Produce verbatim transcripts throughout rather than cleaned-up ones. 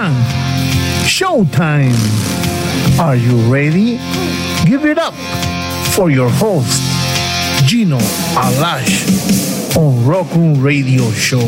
one, showtime. Are you ready? Give it up for your host, Gino Alash, on Rock'n'Roll Radio Show.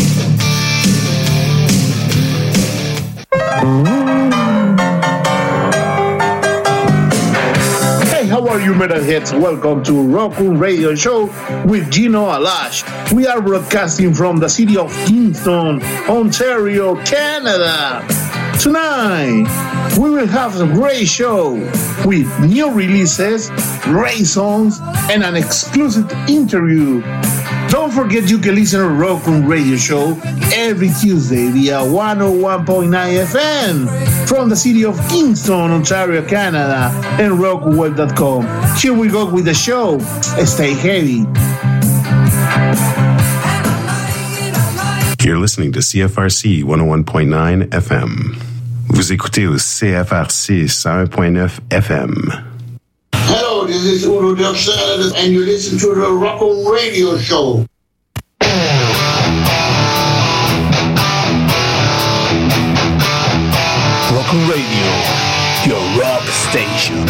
Hey, how are you, metalheads? Welcome to Rock'n'Roll Radio Show with Gino Alash. We are broadcasting from the city of Kingston, Ontario, Canada. Tonight, we will have a great show with new releases, great songs, and an exclusive interview. Don't forget you can listen to Rock'n'Roll Radio Show every Tuesday via one oh one point nine F M from the city of Kingston, Ontario, Canada, and rock web dot com. Here we go with the show. Stay heavy. You're listening to C F R C one oh one point nine F M. Vous écoutez au C F R C one oh one point nine F M. Hello, this is Udo Dirksen, and you listen to the Rock'n'Roll Radio Show. Rock'n'Roll Radio, your rock station.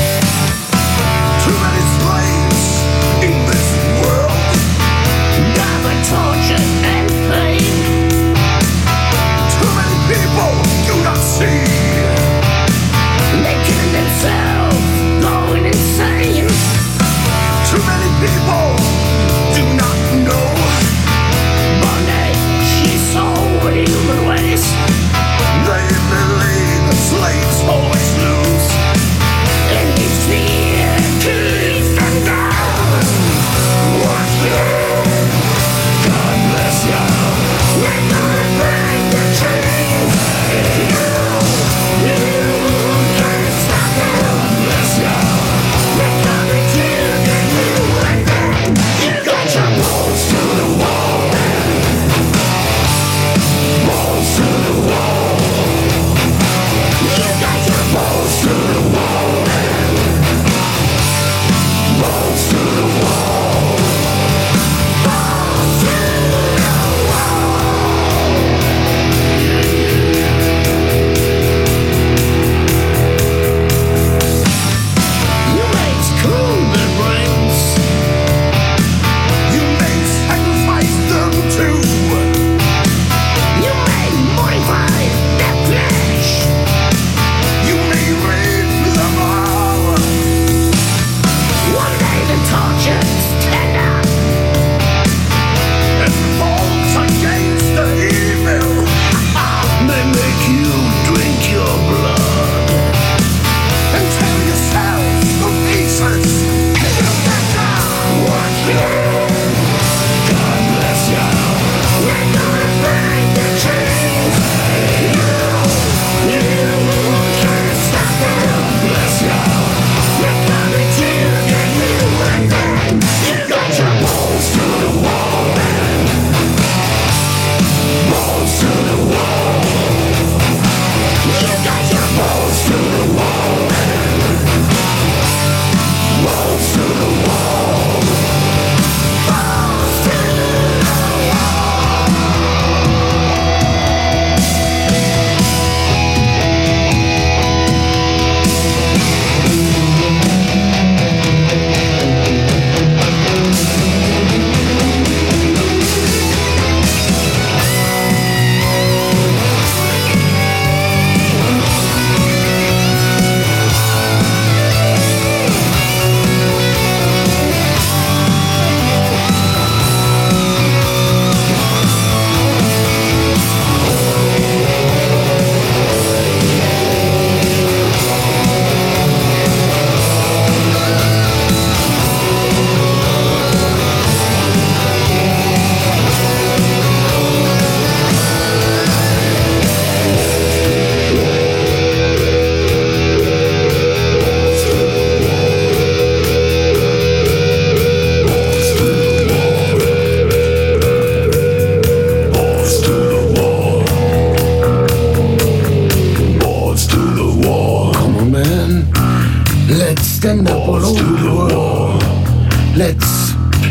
Too many slaves in this world.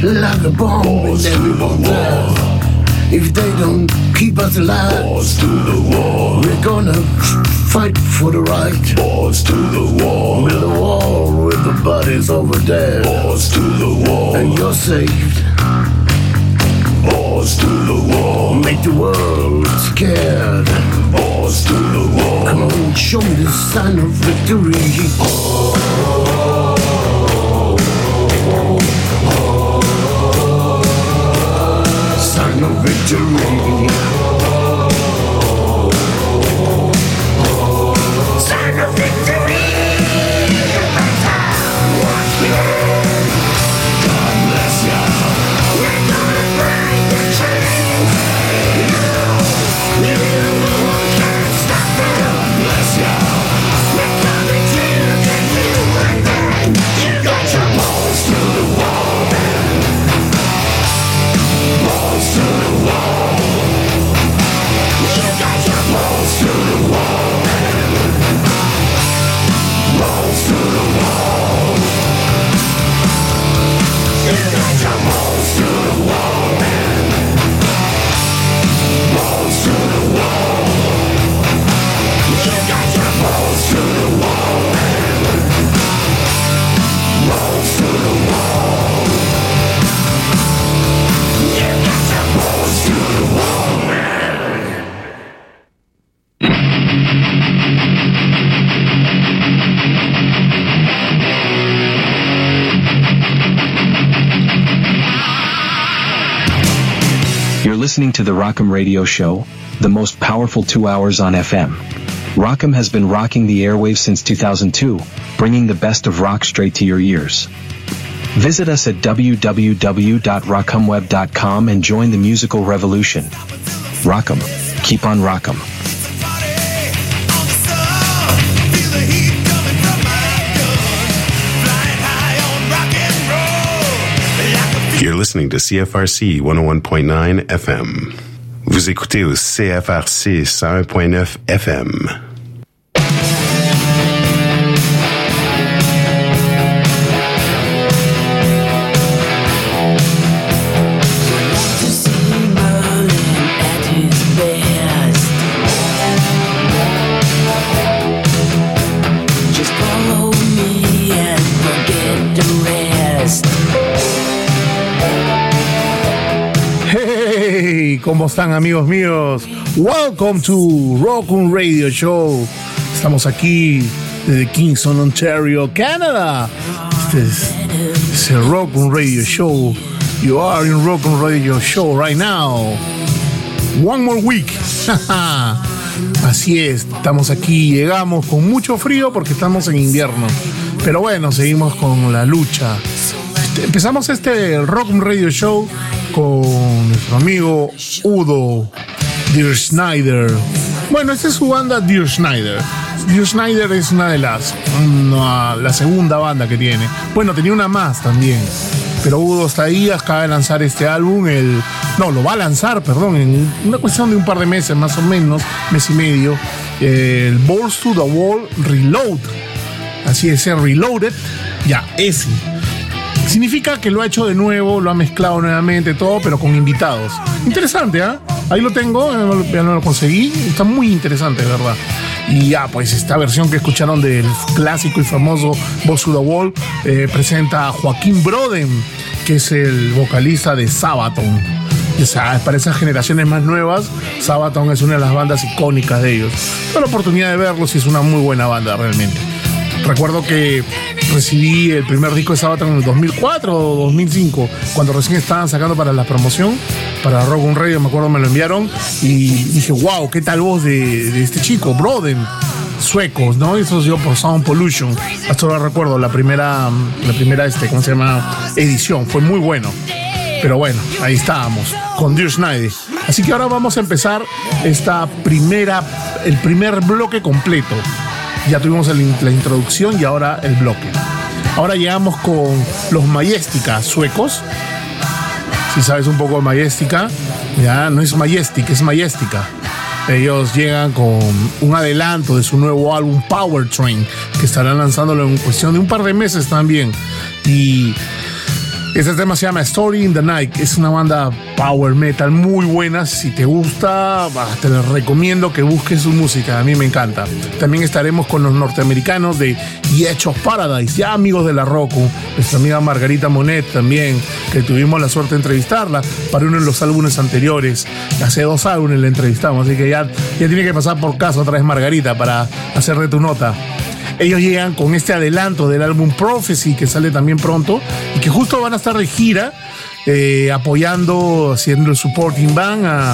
like a bomb in every wall. If they don't keep us alive, balls to the wall. We're gonna fight for the right. Balls to the wall. Build a wall with the bodies over there. Balls to the wall. And you're saved. Balls to the wall. Make the world scared. Balls to the wall. Come on, show me the sign of victory. Oh, oh, oh, oh, oh. Sign of victory. Sign of victory. God bless ya. We're gonna break the chain. You, you can't stop it. God bless ya. We're coming to get you right there. You got your balls to the wall, man. Balls to the wall. You got your balls to the wall, man. Balls to the wall. You got your balls to the wall, man. Balls to the wall. You got your balls to the wall, man. Balls to the wall. You got your balls to the wall, man. You're listening to the Rock'em Radio Show, the most powerful two hours on F M. Rock'em has been rocking the airwaves since two thousand two, bringing the best of rock straight to your ears. Visit us at w w w dot rock'em web dot com and join the musical revolution. Rock'em, keep on rock'em. You're listening to C F R C one oh one point nine F M. Vous écoutez au C F R C one oh one point nine F M. ¿Cómo están, amigos míos? Welcome to Rock'em Radio Show. Estamos aquí desde Kingston, Ontario, Canadá. Este es, es el Rock'em Radio Show. You are in Rock'em Radio Show right now. One more week. Así es, estamos aquí, llegamos con mucho frío porque estamos en invierno. Pero bueno, seguimos con la lucha. Empezamos este Rock'em Radio Show con nuestro amigo Udo Dear Snyder. Bueno, esta es su banda Dear Snyder. Dear Snyder es una de las una, la segunda banda que tiene. Bueno, tenía una más también, pero Udo está ahí, acaba de lanzar este álbum, el no, lo va a lanzar, perdón, en una cuestión de un par de meses más o menos, mes y medio, el Balls to the Wall Reload. Así es, el Reloaded, ya, ese. Significa que lo ha hecho de nuevo, lo ha mezclado nuevamente, todo, pero con invitados. Interesante, ¿ah? ¿eh? Ahí lo tengo, ya no lo conseguí. Está muy interesante, de verdad. Y ya, pues esta versión que escucharon del clásico y famoso Balls to the Wall eh, presenta a Joaquín Brodem, que es el vocalista de Sabaton. O sea, para esas generaciones más nuevas, Sabaton es una de las bandas icónicas de ellos. Tuve la oportunidad de verlos y es una muy buena banda realmente. Recuerdo que recibí el primer disco de Sabaton en el dos mil cuatro o dos mil cinco, cuando recién estaban sacando para la promoción, para Rock'em Radio, me acuerdo, me lo enviaron y dije, wow, qué tal voz de, de este chico, Brodem, suecos, ¿no? Eso yo por Sound Pollution, hasta ahora recuerdo, la primera, la primera, este, ¿cómo se llama? Edición, fue muy bueno. Pero bueno, ahí estábamos, con Dear Snyder. Así que ahora vamos a empezar esta primera, el primer bloque completo. Ya tuvimos el, la introducción y ahora el bloque. Ahora llegamos con los Majestica suecos. Si sabes un poco de Majestica, ya no es Majestic, es Majestica. Ellos llegan con un adelanto de su nuevo álbum Powertrain, que estarán lanzándolo en cuestión de un par de meses también. Y Este tema se llama Story in the Night. Es una banda power metal muy buena. Si te gusta, te les recomiendo que busques su música. A mí me encanta. También estaremos con los norteamericanos de The Edge of Paradise, ya amigos de la Roku. Nuestra amiga Margarita Monet también, que tuvimos la suerte de entrevistarla para uno de los álbumes anteriores. Hace dos álbumes la entrevistamos, así que ya, ya tiene que pasar por casa otra vez Margarita para hacerle tu nota. Ellos llegan con este adelanto del álbum Prophecy, que sale también pronto, y que justo van a estar de gira, eh, apoyando, haciendo el supporting band a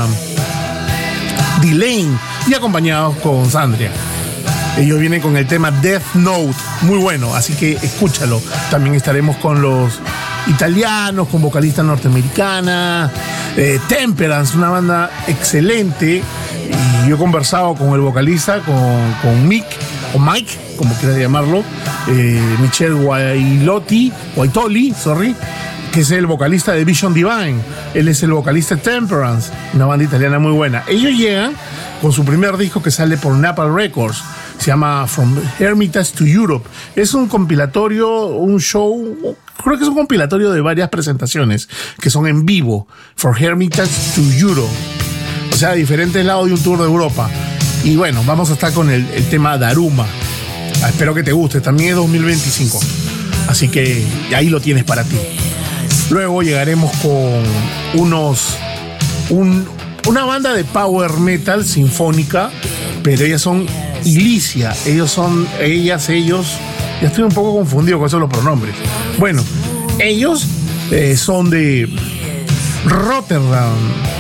D-Lane, y acompañados con Sandria. Ellos vienen con el tema Death Note, muy bueno, así que escúchalo. También estaremos con los italianos, con vocalista norteamericana, eh, Temperance, una banda excelente. Y yo he conversado con el vocalista, con, con Mick, o Mike, como quieras llamarlo, eh, Michel Guailotti, Guaitoli, sorry, que es el vocalista de Vision Divine. Él es el vocalista de Temperance, una banda italiana muy buena. Ellos llegan con su primer disco que sale por Napalm Records. Se llama From Hermitage to Europe. Es un compilatorio, un show, creo que es un compilatorio de varias presentaciones que son en vivo. From Hermitage to Europe. O sea, diferentes lados de un tour de Europa. Y bueno, vamos a estar con el, el tema Daruma. Ah, espero que te guste. También es dos mil veinticinco. Así que ahí lo tienes para ti. Luego llegaremos con unos... Un, una banda de power metal sinfónica, pero ellas son Ilicia. Ellos son... Ellas, ellos... Ya estoy un poco confundido con esos los pronombres. Bueno, ellos eh, son de Rotterdam.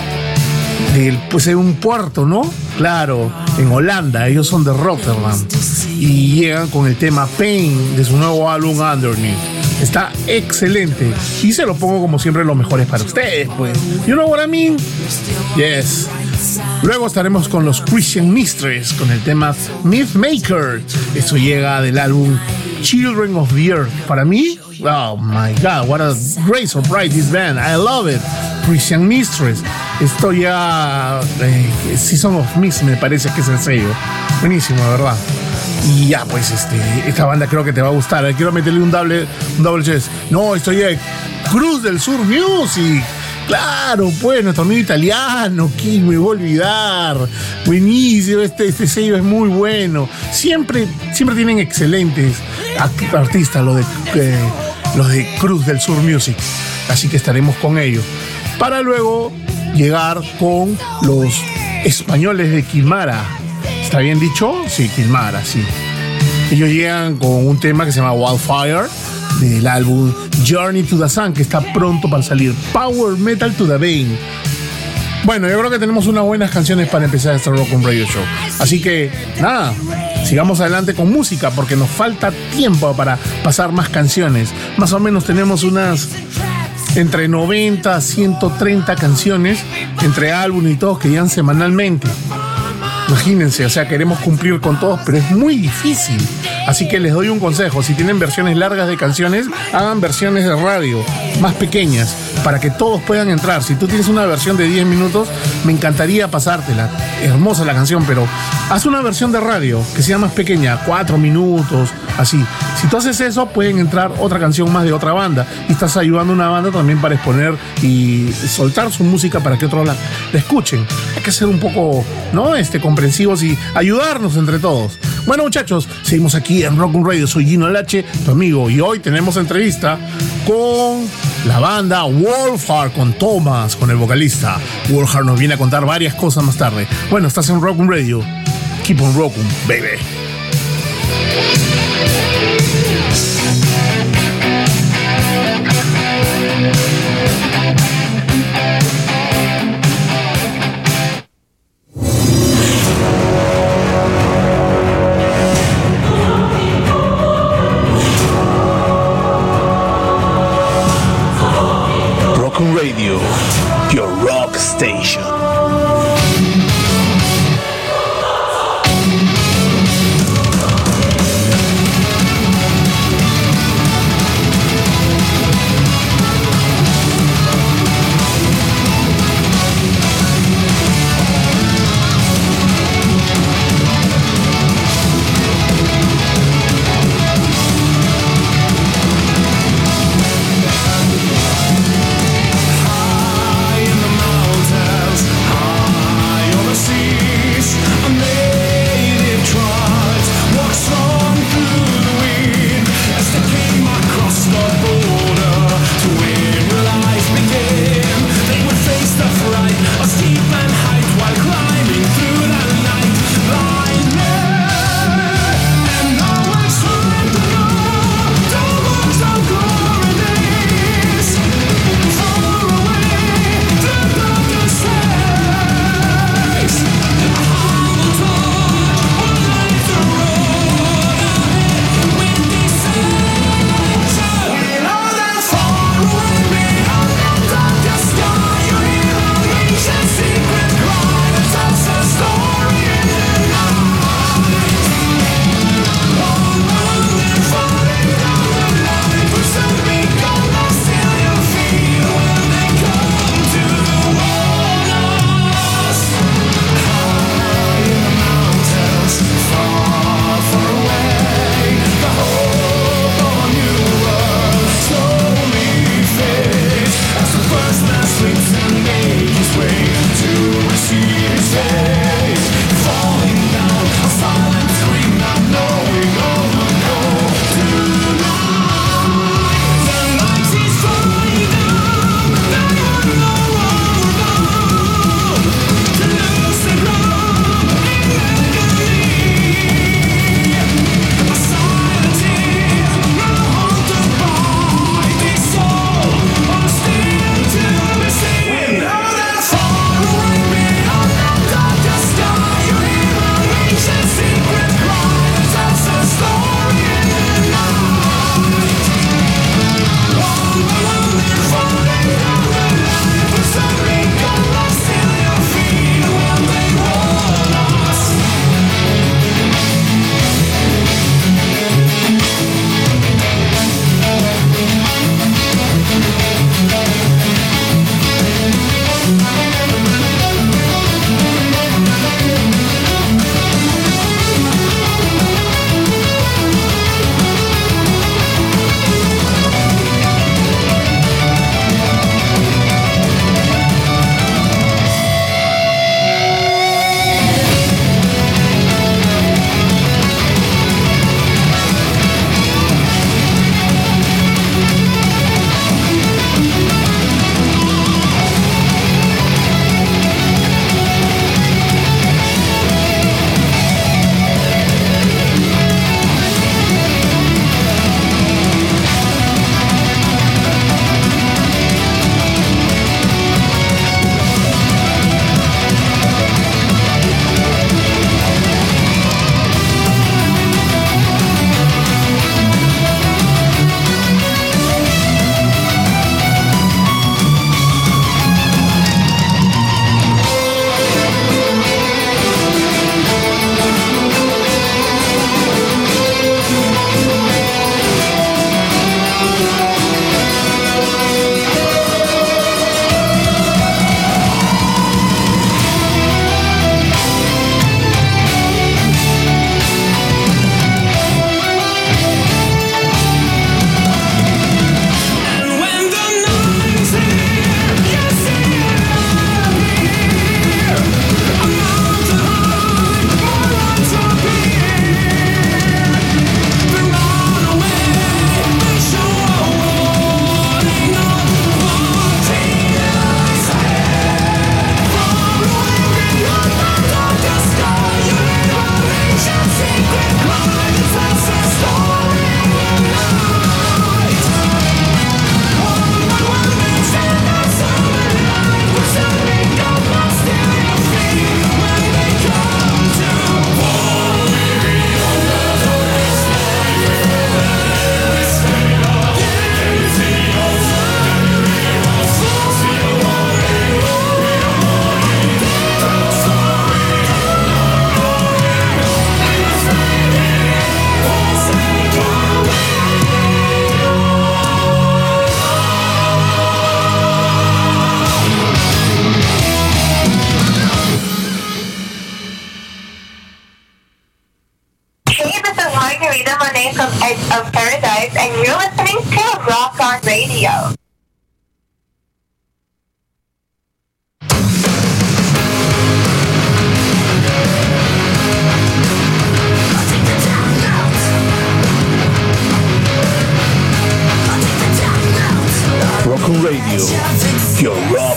De, pues en un puerto, ¿no? Claro, en Holanda. Ellos son de Rotterdam y llegan con el tema Pain de su nuevo álbum Underneath. Está excelente y se lo pongo como siempre los mejores para ustedes, pues. You know what I mean? Yes. Luego estaremos con los Christian Mistress con el tema Mythmaker. Eso llega del álbum Children of the Earth. Para mí, oh my God, what a great surprise this band. I love it. Christian Mistress. Esto ya eh, Season of Mist me parece que es el sello. Buenísimo, de verdad. Y ya, pues, este, esta banda creo que te va a gustar. Quiero meterle un doble, un doble chest. No, esto ya es Cruz del Sur Music. Claro, pues, nuestro amigo italiano, ¿quién me voy a olvidar? Buenísimo, este, este sello es muy bueno. Siempre, siempre tienen excelentes artistas los de, eh, los de Cruz del Sur Music. Así que estaremos con ellos. Para luego llegar con los españoles de Kilmara. ¿Está bien dicho? Sí, Kilmara, sí. Ellos llegan con un tema que se llama Wildfire, del álbum Journey to the Sun, que está pronto para salir. Power Metal to the Vein. Bueno, yo creo que tenemos unas buenas canciones para empezar este Rock on Radio Show. Así que, nada, sigamos adelante con música, porque nos falta tiempo para pasar más canciones. Más o menos tenemos unas... entre noventa a ciento treinta canciones, entre álbumes y todos, que llegan semanalmente. Imagínense, o sea, queremos cumplir con todos, pero es muy difícil. Así que les doy un consejo: si tienen versiones largas de canciones, hagan versiones de radio más pequeñas para que todos puedan entrar. Si tú tienes una versión de diez minutos, me encantaría pasártela. Hermosa la canción, pero haz una versión de radio que sea más pequeña, cuatro minutos, así. Si tú haces eso, pueden entrar otra canción más de otra banda y estás ayudando a una banda también para exponer y soltar su música para que otros la, la escuchen. Hay que ser un poco, ¿no? Este, comprensivos y ayudarnos entre todos. Bueno, muchachos, seguimos aquí en Rock on Radio. Soy Gino Lache, tu amigo, y hoy tenemos entrevista con la banda Wolfheart, con Thomas, con el vocalista. Wolfheart nos viene a contar varias cosas más tarde. Bueno, estás en Rock on Radio. Keep on rocking, baby. Radio, your rock station.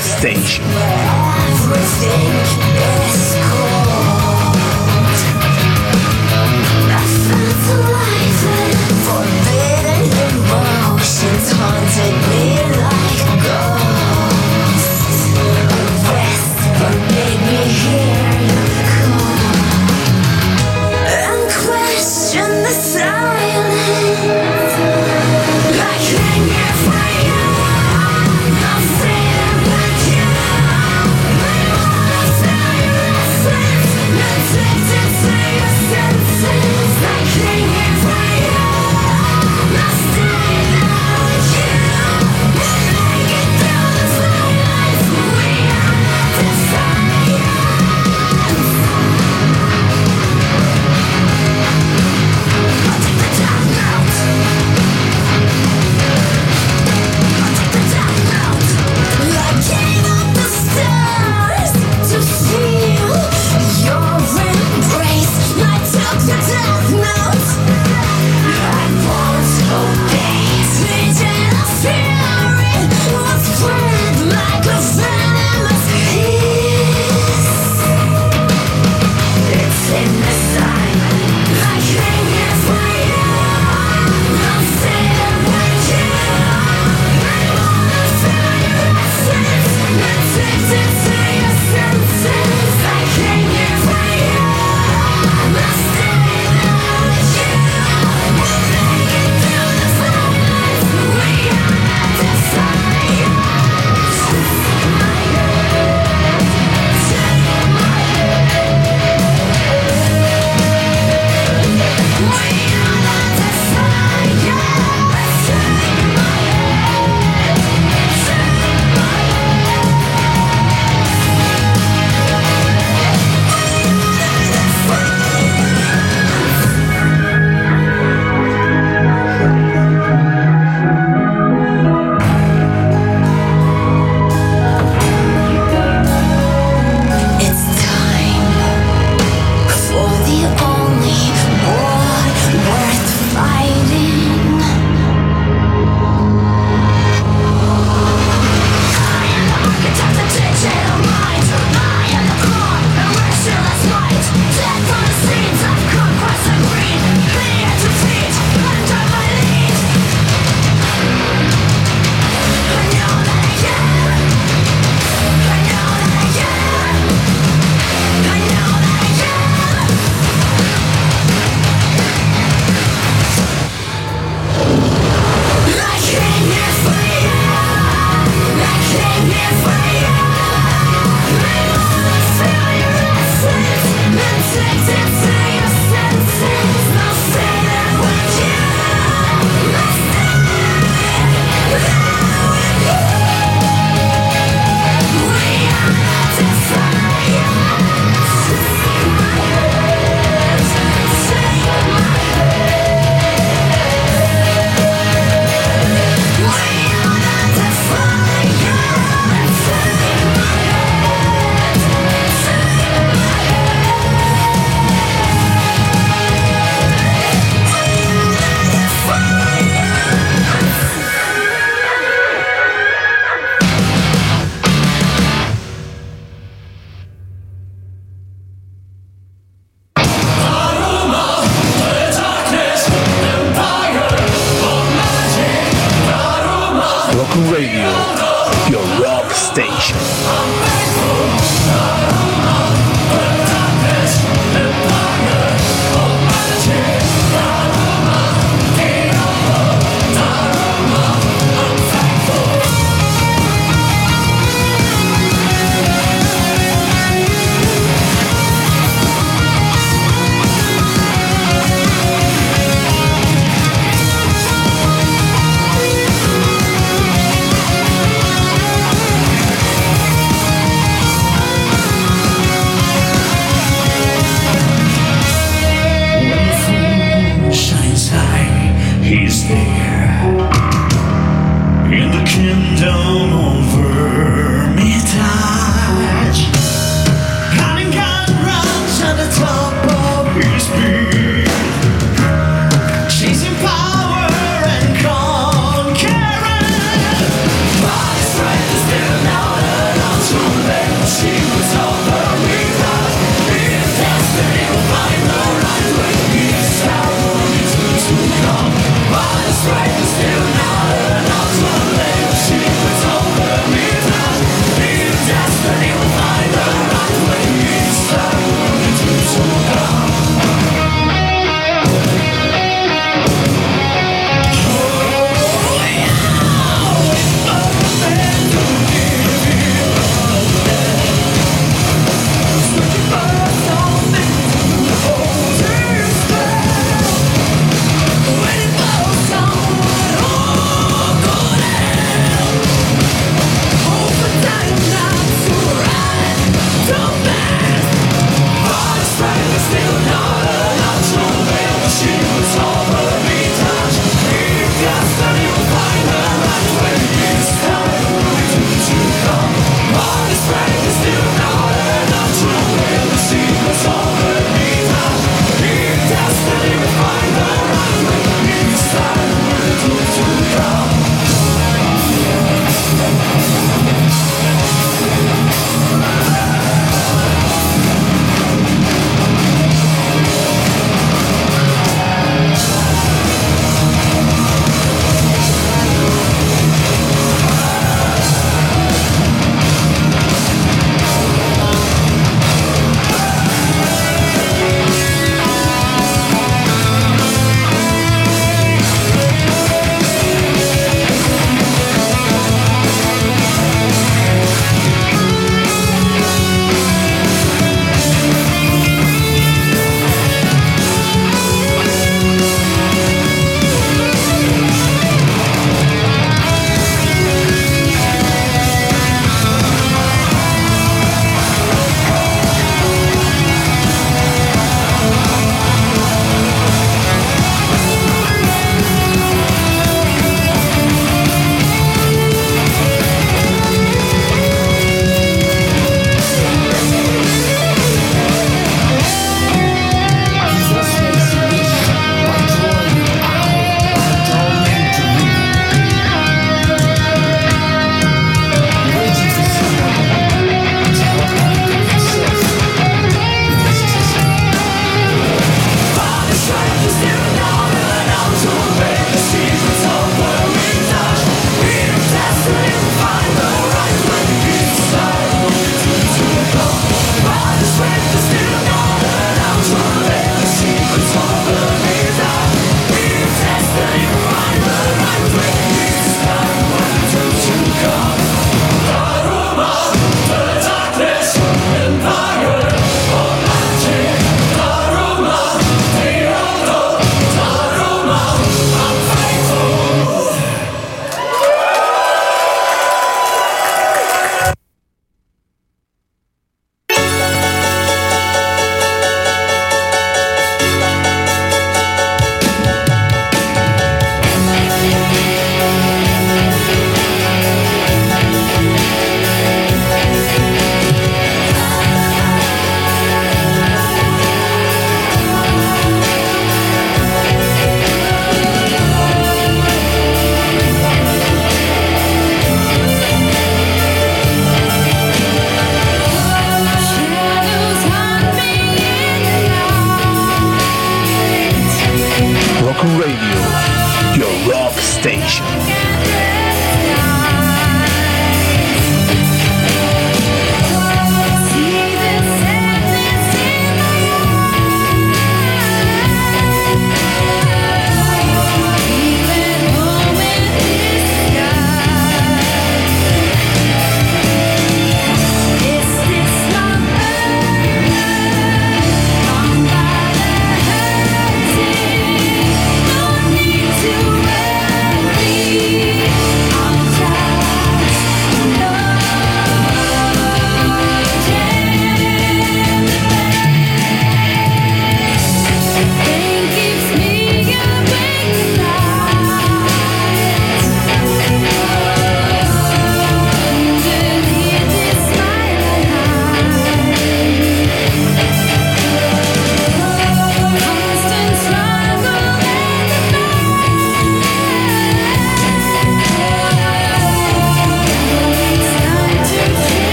Station. Everything is cold. Fertilizing forbidden emotions haunted me like ghosts. A whisper made me hear you call and question the silence. Like hanging for you, I'm afraid of what you. I wanna feel your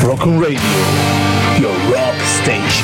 Rock on Radio, your rock station.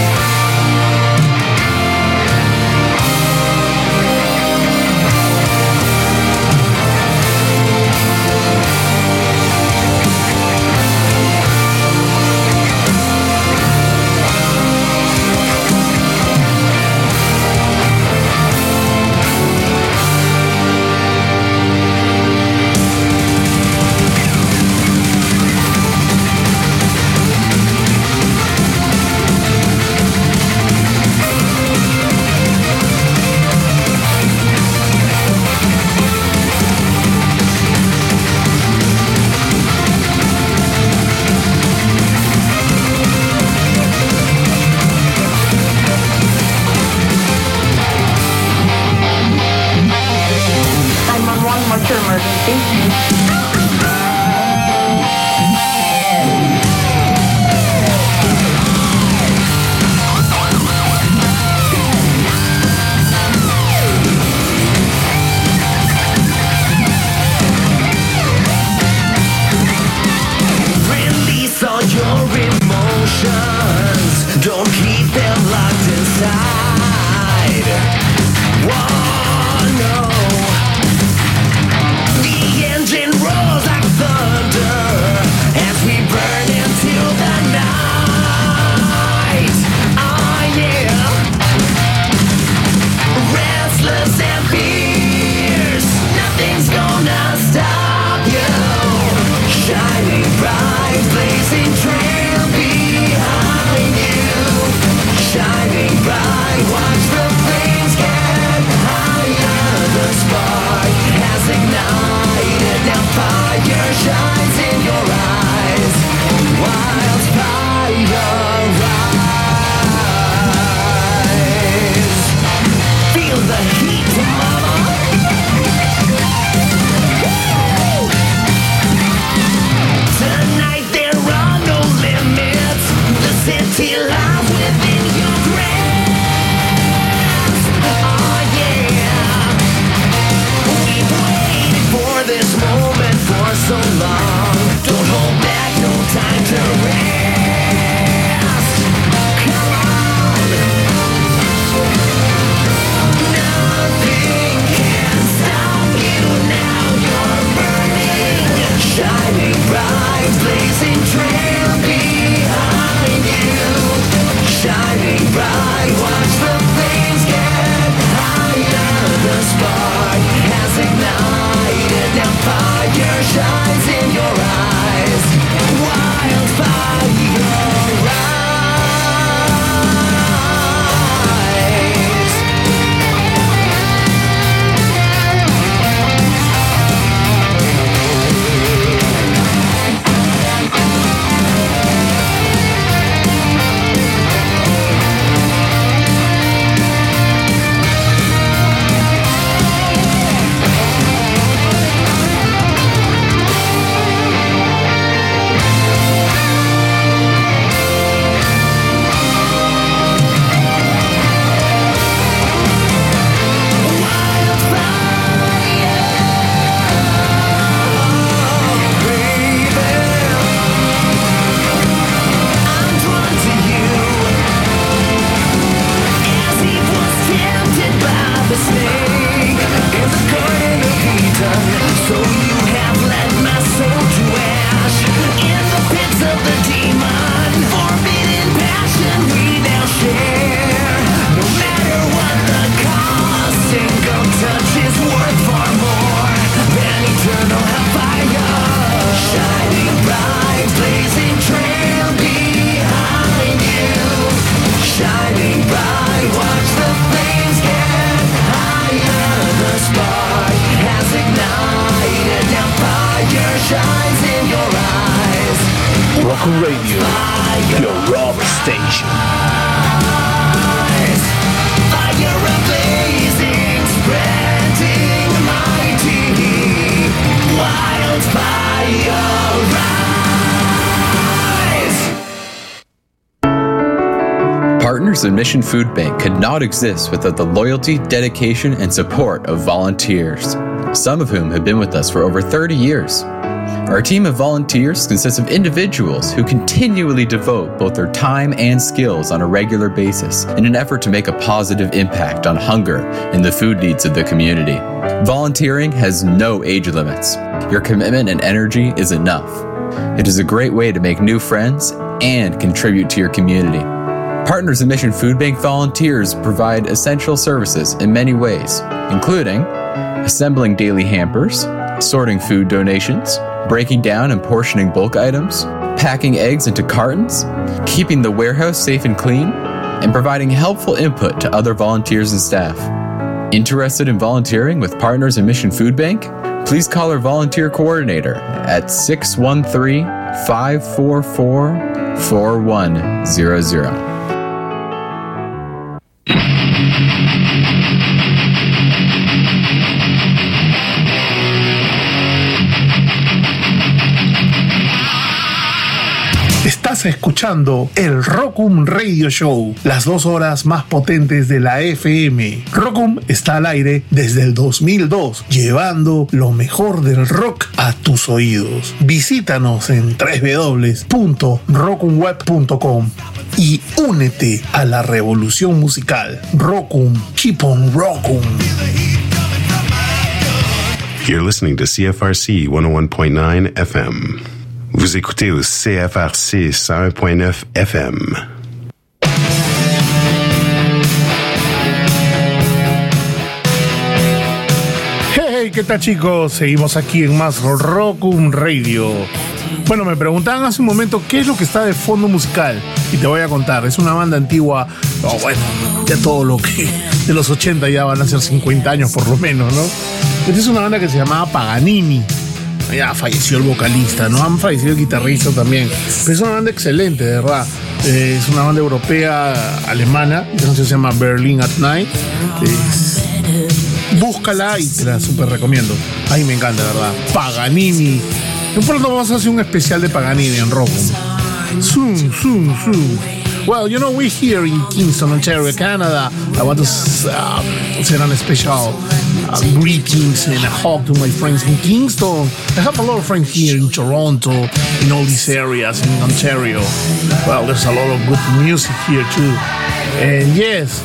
The Mission Food Bank could not exist without the loyalty, dedication, and support of volunteers, some of whom have been with us for over thirty years. Our team of volunteers consists of individuals who continually devote both their time and skills on a regular basis in an effort to make a positive impact on hunger and the food needs of the community. Volunteering has no age limits. Your commitment and energy is enough. It is a great way to make new friends and contribute to your community. Partners in Mission Food Bank volunteers provide essential services in many ways, including assembling daily hampers, sorting food donations, breaking down and portioning bulk items, packing eggs into cartons, keeping the warehouse safe and clean, and providing helpful input to other volunteers and staff. Interested in volunteering with Partners in Mission Food Bank? Please call our volunteer coordinator at six one three, five four four, four one zero zero. Estás escuchando el Rockum Radio Show, las dos horas más potentes de la F M. Rockum está al aire desde el dos mil dos, llevando lo mejor del rock a tus oídos. Visítanos en doble u doble u doble u punto rockum web punto com y únete a la revolución musical. Rockum, keep on rockum. You're listening to C F R C one oh one point nine F M. Vous écoutez au C F R C cent un point neuf F M. Hey, ¿qué tal, chicos? Seguimos aquí en más Rockum Radio. Bueno, me preguntaban hace un momento qué es lo que está de fondo musical y te voy a contar. Es una banda antigua, oh, bueno, ya todo lo que de los ochenta ya van a ser cincuenta años por lo menos, ¿no? Esta es una banda que se llamaba Paganini. Ya falleció el vocalista, ¿no? Han fallecido el guitarrista también. Pero es una banda excelente, de verdad. Eh, es una banda europea, alemana. La canción se llama Berlin at Night. Es... Búscala y te la súper recomiendo. Ay, me encanta, de verdad. Paganini. De pronto vamos a hacer un especial de Paganini en Rockum. Soon, soon, soon. Well, you know, we're here in Kingston, Ontario, Canada. I want to uh, send a special uh, greetings and a hug to my friends in Kingston. I have a lot of friends here in Toronto, in all these areas in Ontario. Well, there's a lot of good music here too. And yes,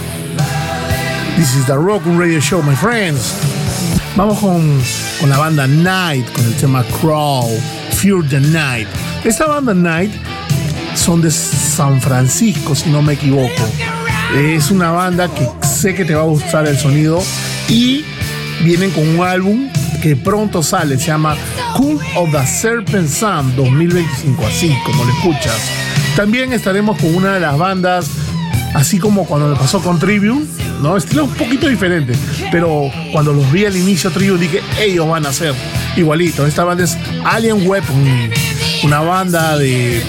this is the Rockum Radio Show, my friends. Vamos con, con la banda Night, con el tema Crawl, Fear the Night. Esta banda Night son de San Francisco, si no me equivoco. Es una banda que sé que te va a gustar el sonido y vienen con un álbum que pronto sale, se llama Cult of the Serpent Sun dos mil veinticinco, así como lo escuchas. También estaremos con una de las bandas, así como cuando le pasó con Trivium, ¿no? Estilo un poquito diferente, pero cuando los vi al inicio Trivium dije, ellos van a ser igualito. Esta banda es Alien Weapon, una banda de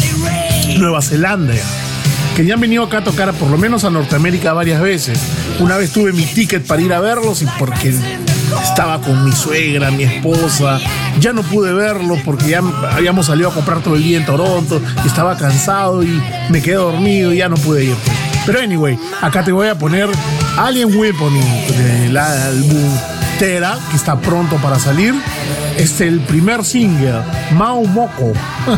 Nueva Zelanda, que ya han venido acá a tocar por lo menos a Norteamérica varias veces. Una vez tuve mi ticket para ir a verlos y porque estaba con mi suegra, mi esposa, ya no pude verlos porque ya habíamos salido a comprar todo el día en Toronto y estaba cansado y me quedé dormido y ya no pude ir. Pero anyway, acá te voy a poner Alien Weapon del álbum Tera, que está pronto para salir. Este es el primer single, Mau Moco.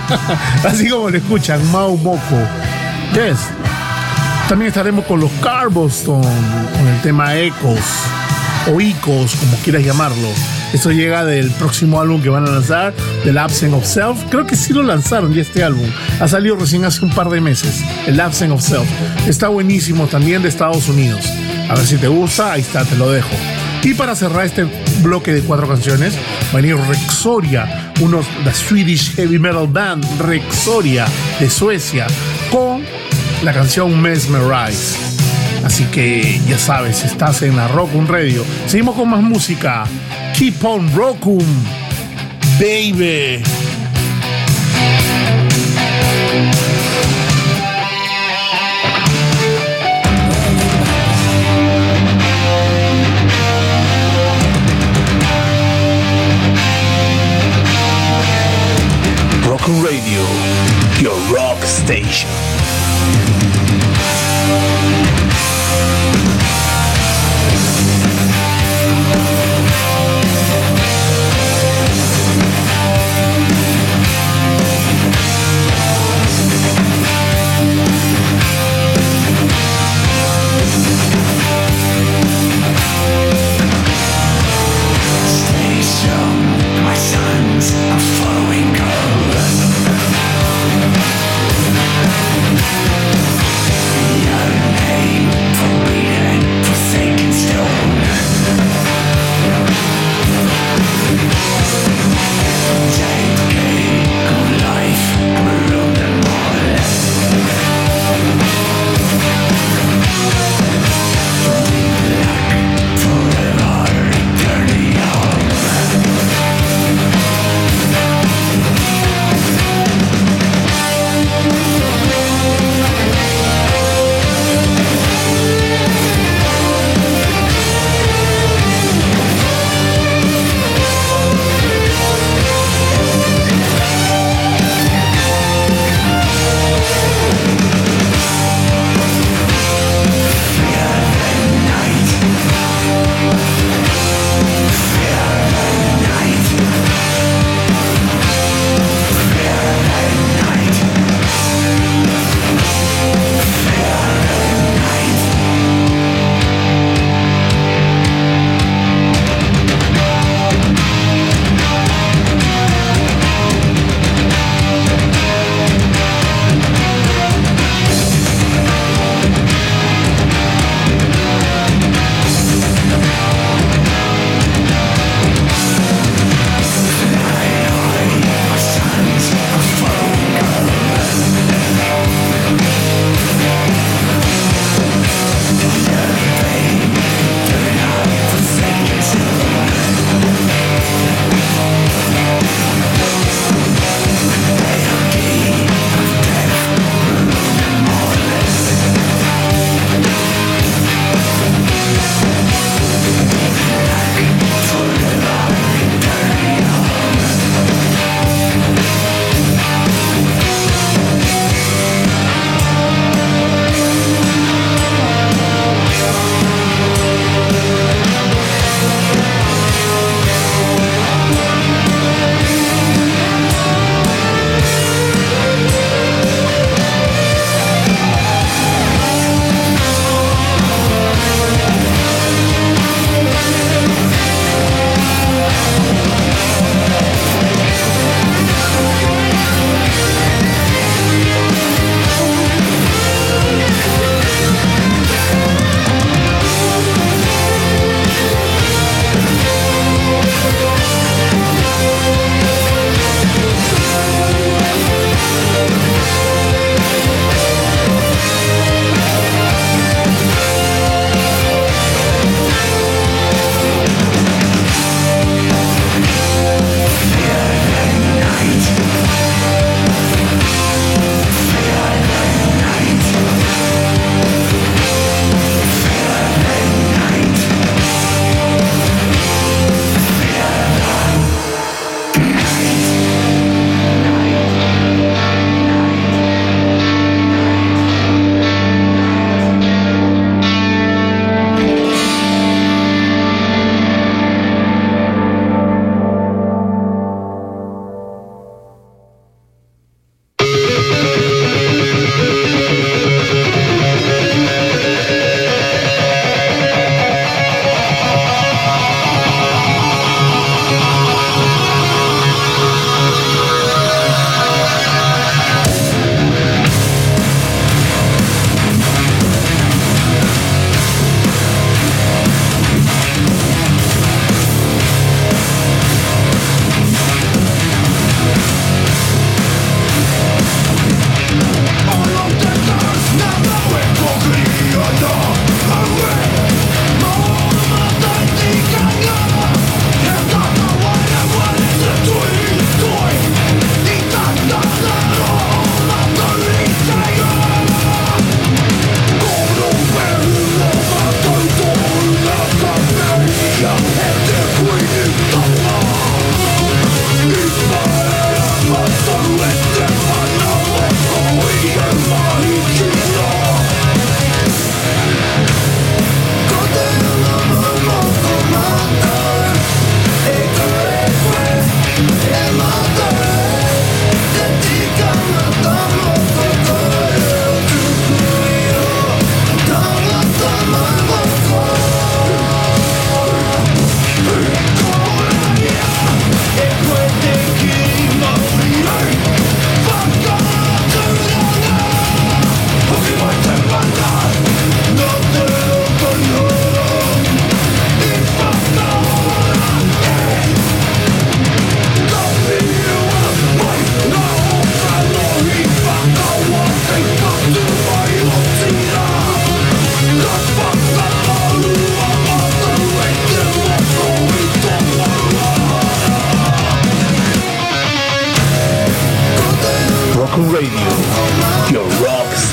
Así como lo escuchan, Mau Moco. Yes. También estaremos con los Carboston, con el tema Ecos, o Icos, como quieras llamarlo. Esto llega del próximo álbum que van a lanzar, The Absence of Self. Creo que sí lo lanzaron ya este álbum. Ha salido recién hace un par de meses, The Absence of Self. Está buenísimo, también de Estados Unidos. A ver si te gusta, ahí está, te lo dejo. Y para cerrar este bloque de cuatro canciones, va a venir Rexoria, unos de Swedish Heavy Metal Band, Rexoria, de Suecia, con la canción Mesmerize. Así que ya sabes, estás en la Rockum Radio. Seguimos con más música. Keep on Rockum, baby. Rockum Radio, your rock station.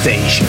Station.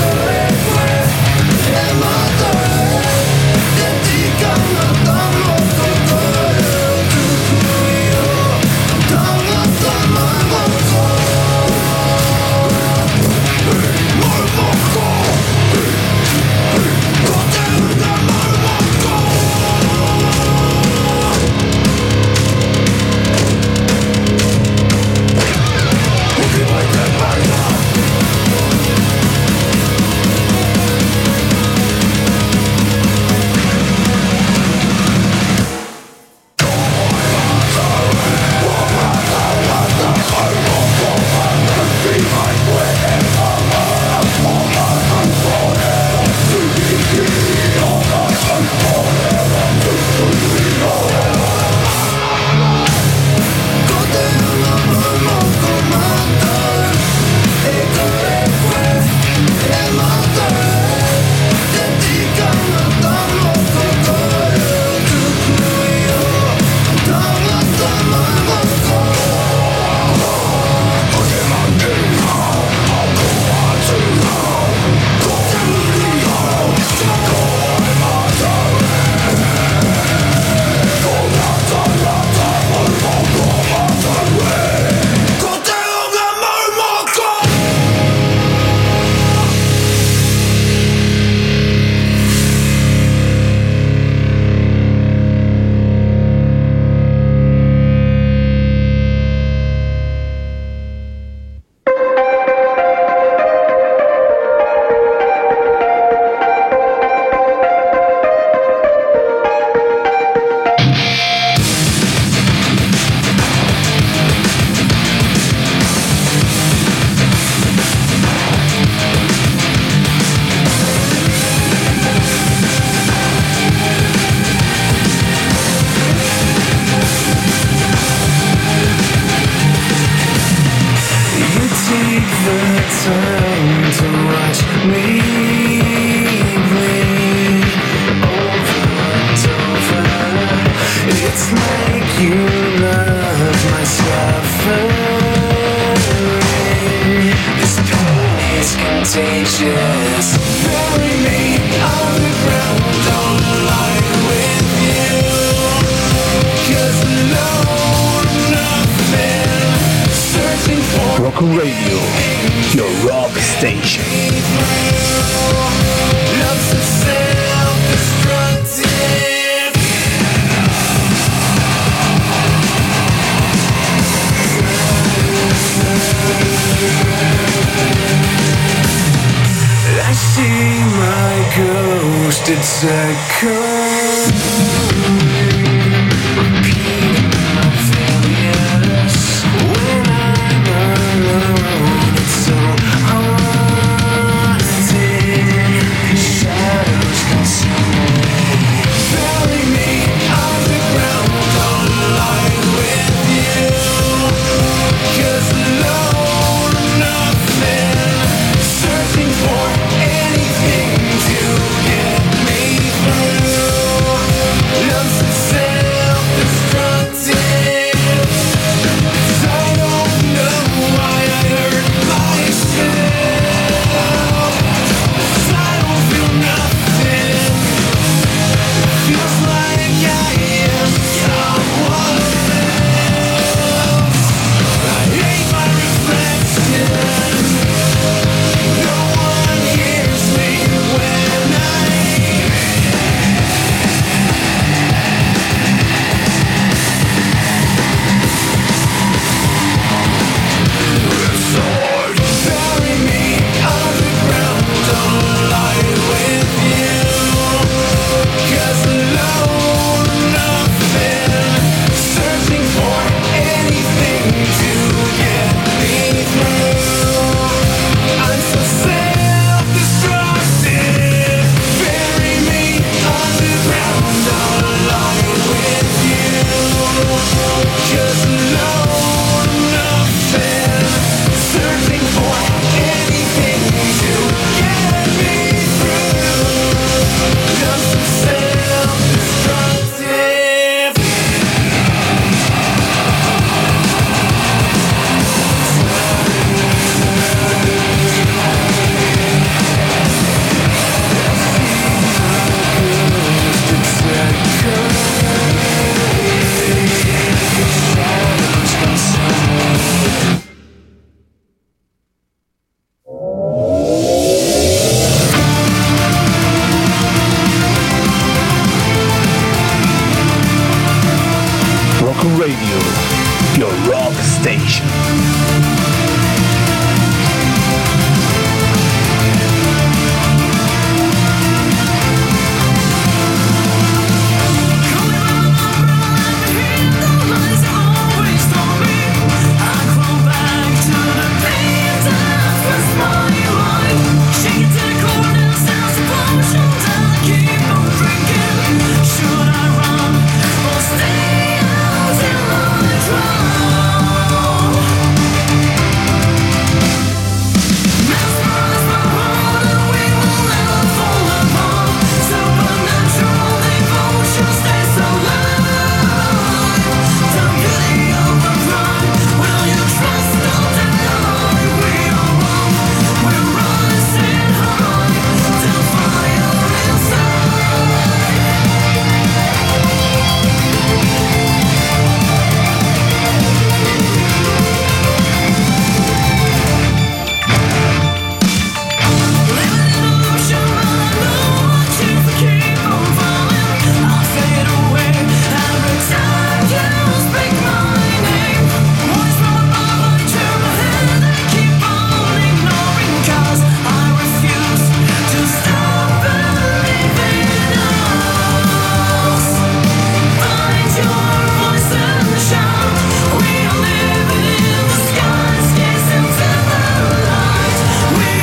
Rockin' Radio, your rock station. I see my ghost, it's a come.